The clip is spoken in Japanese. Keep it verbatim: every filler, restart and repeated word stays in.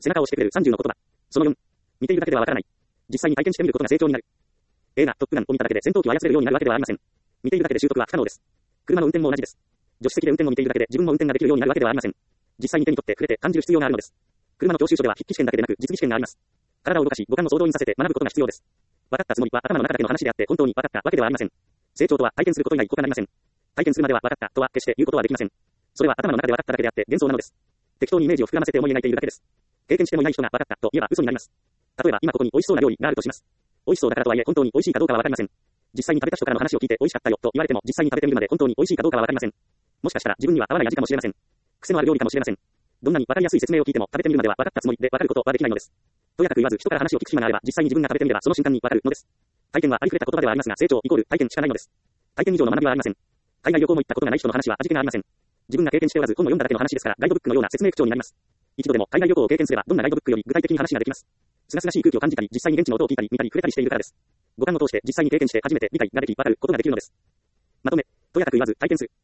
背中を押してくれるさんじゅうの言葉。そのよん。見ているだけではわからない。実際に体験してみることが成長になる。映画、トップガンを見ただけで戦闘機を操れるようになるわけではありません。見ているだけで習得は不可能です。車の運転も同じです。助手席で運転を見ているだけで自分も運転ができるようになるわけではありません。実際に手に取って触れて感じる必要があるのです。車の教習所では筆記試験だけでなく実技試験があります。体を動かし五感を総動員させて学ぶことが必要です。分かったつもりは頭の中だけの話であって本当に分かったわけではありません。成長とは体験すること以外他なりません。体験するまでは分かったとは決して言うことはできません。それは頭の中で分かっただけであって幻想なのです。適当にイメージを膨らませて思い描いているだけです。経験してもいない人が分かったと言えば嘘になります。例えば今ここに美味しそうな料理があるとします。美味しそうだからとはいえ本当に美味しいかどうかは分かりません。実際に食べた人からの話を聞いて美味しかったよと言われても実際に食べてみるまで本当に美味しいかどうかは分かりません。もしかしたら自分には合わない味かもしれません。癖のある料理かもしれません。どんなに分かりやすい説明を聞いても食べてみるまでは分かったつもりで分かることはできないのです。とやかく言わず人から話を聞く暇があれば実際に自分が食べてみればその瞬間に分かるのです。体験はありふれた言葉ではありますが成長イコール体験しかないのです。体験以上の学びはありません。海外旅行も行ったことがない人の話は味気がありません。自分が経験しておらず本を読んだだけの話ですからガイドブックのような説明口調になります。一度でも海外旅行を経験すればどんなガイドブックより具体的に話ができます。すがすがしい空気を感じたり実際に現地の音を聞いたり見たり触れたりしているからです。五感を通して実際に経験して初めて理解ができ分かることができるのです。まとめ、とやかく言わず体験する。